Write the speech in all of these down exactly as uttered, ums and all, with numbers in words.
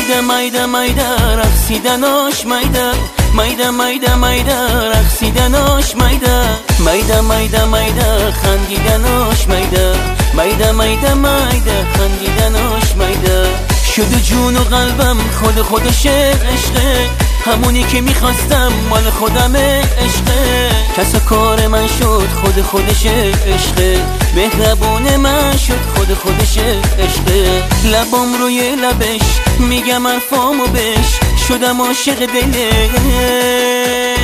مایده مایده مایده رقصیدناش مایده مایده مایده مایده رقصیدناش مایده مایده مایده مایده خندیدناش مایده مایده مایده مایده خندیدناش مایده شده جون و قلبم خود خودش عشقه، همونی که میخواستم مال خودمه عشقه. کس کار من شد خود خودش عشقه، مهربون من شد خود خودش عشقه. لبام روی لبش میگم حرفامو بش، شدم عاشق دلش.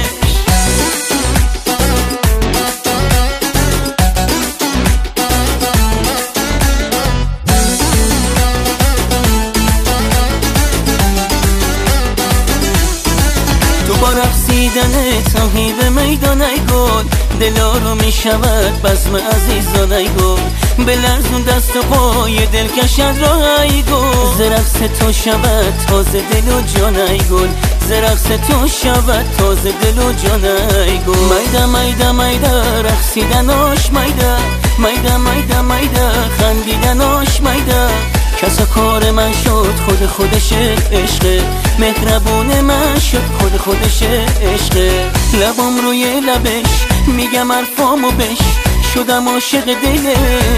با رقصیدن تاهی به میدان ای گل، دلا رو میشود بزم عزیزان ای گل. به لرزون دست و پای دل کشد را ای گل، ز رقص تو شود تازه دل و جان ای گل، ز رقص تو شود تازه دل و جان ای گل. میده میده میده رقصیدناش میده، میده میده میده خندیدناش میده. کسا کار من شد خود خودش عشقه، مهربون من شد خود خودش عشقه. لبام روی لبش میگم حرفامو بش، شدم عاشق دلش.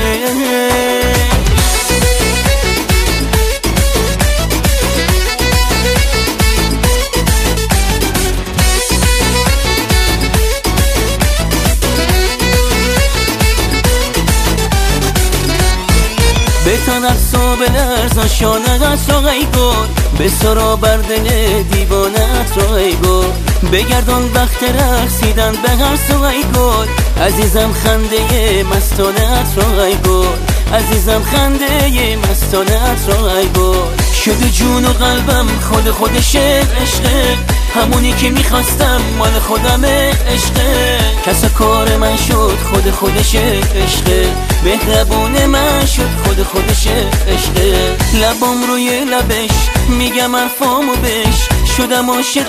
بتان اقصا به لرزان شانت را ای گل، به سرا بر دل دیوانت را ای گل. بگردان وقت رقصیدن به هر سو ای گل، عزیزم خنده مستانت را ای گل، عزیزم خنده مستانت را ای گل. شده جون و قلبم خود خودش عشقه، همونی که میخواستم مال خودمه عشقه. کسا کار من شد خود خودش عشقه، مهربون من شد خود خودش عشقه. لبام روی لبش میگم حرفامو بش، شدم عاشق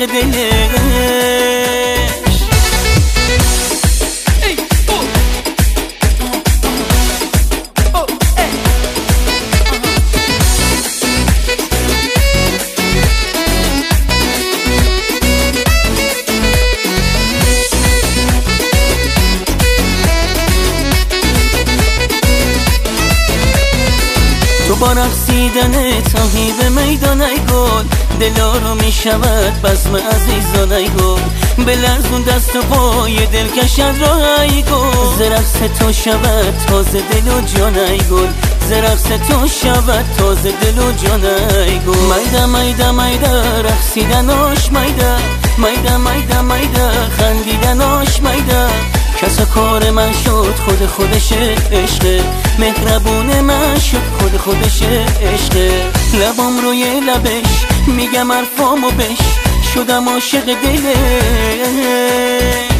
دلش. تو با رقصیدن تاهی به میدان ای گل، دلا رو میشود بزم عزیزان ای گل. به لرزون دست و پای دل کشد را ای گل، ز رقص تو شود تازه دل و جان ای گل، ز رقص تو شود تازه دل و جان ای گل. میده میده میده رقصیدناش میده، میده میده میده خندیدناش میده. کسا کار من شد خود خودش عشقه، مهربون من شد خود خودش عشقه. لبام روی لبش میگم حرفامو بش، شدم عاشق دلش.